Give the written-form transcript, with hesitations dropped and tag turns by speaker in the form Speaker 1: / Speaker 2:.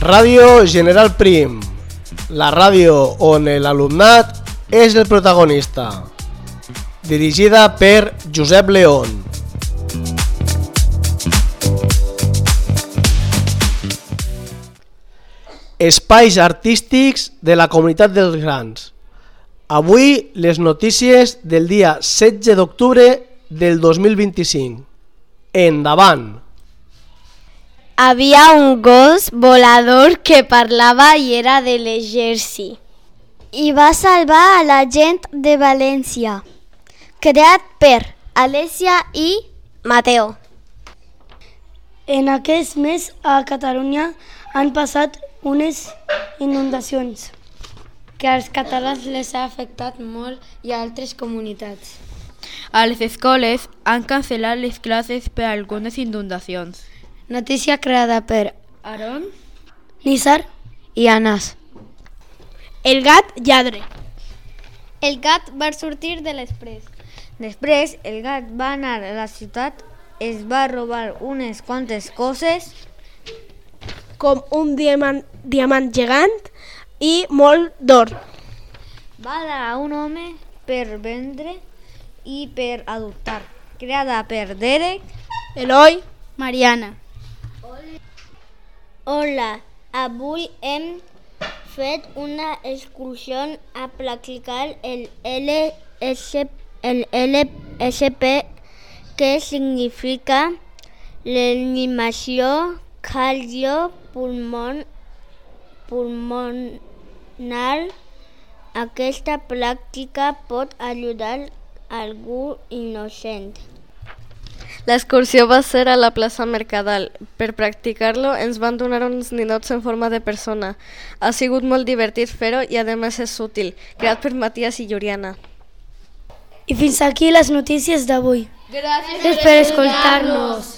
Speaker 1: Ràdio General Prim, la ràdio on l'alumnat és el protagonista. Dirigida per Josep León. Espais artístics de la Comunitat dels Grans. Avui les notícies del dia 16 d'octubre del 2025. Endavant!
Speaker 2: Havia un gos volador que parlava i era de l'exèrcit.
Speaker 3: I va salvar a la gent de València. Creat per Alessia i
Speaker 2: Mateo.
Speaker 4: En aquest mes a Catalunya han passat unes inundacions
Speaker 5: que als catalans les ha afectat molt i a altres comunitats. A les escoles han cancel·lat les classes per algunes inundacions.
Speaker 4: Notícia creada per
Speaker 5: Aaron,
Speaker 4: Nizar
Speaker 5: i Anas.
Speaker 2: El gat lladre.
Speaker 3: El gat va sortir de l'exprés.
Speaker 5: Després, el gat va anar a la ciutat, es va robar unes quantes coses,
Speaker 2: com un diamant gegant i molt d'or.
Speaker 5: Va dar a un home per vendre i per adoptar, creada per Derek,
Speaker 2: Eloi,
Speaker 3: Mariana. Hola, avui hem fet una excursió a practicar el LSP, que significa l'animació cardiopulmonar. Aquesta pràctica pot ajudar algú innocent.
Speaker 6: L'excursió va ser a la plaça Mercadal. Per practicar-lo ens van donar uns ninots en forma de persona. Ha sigut molt divertit fer-ho i a més és útil, creat per Matías i Juliana.
Speaker 4: I fins aquí les notícies d'avui.
Speaker 5: Gràcies per escoltar-nos.